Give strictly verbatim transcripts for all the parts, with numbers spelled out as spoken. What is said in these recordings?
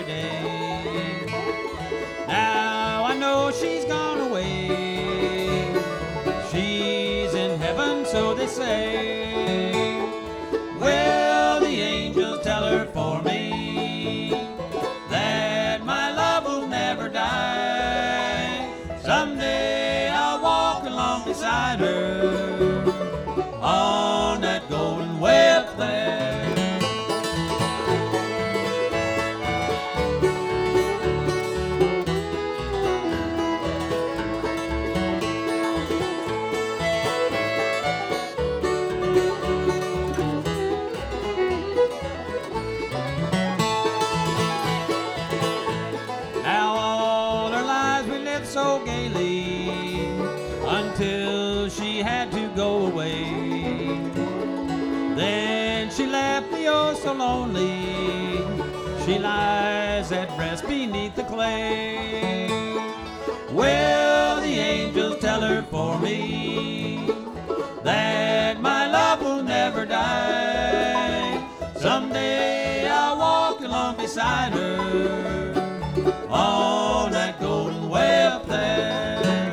day. Now I know she's gone away. She's in heaven, so they say. Well, the angels tell her for me that my love will never die. Someday I'll walk along beside her on that golden way up there. So gaily until she had to go away. Then she left me oh so lonely. She lies at rest beneath the clay. Well, the angels tell her for me that my love will never die. Someday I'll walk along beside her on that golden way up there.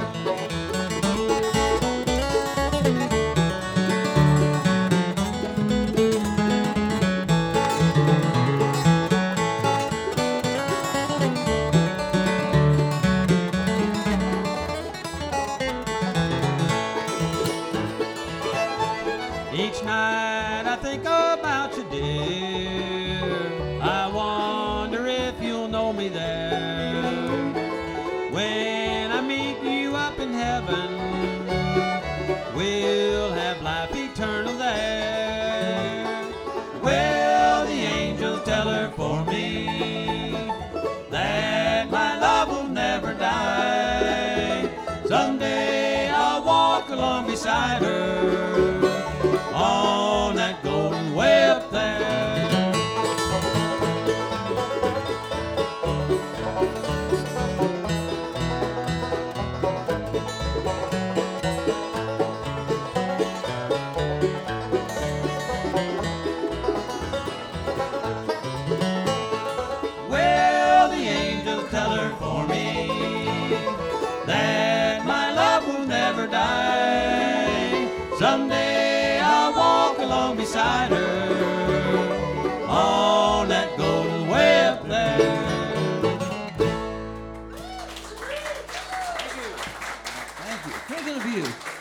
Each night I think about you, dear. I wonder if you'll know me there. When I meet you up in heaven, we'll have life eternal there. Well, the angels tell her for me that my love will never die. Someday I'll walk along beside her on that golden way up there. Well, the angels tell her for me that my love will never die. Someday I'll walk along beside her on that golden way up there. Thank you. Thank you. King of the View.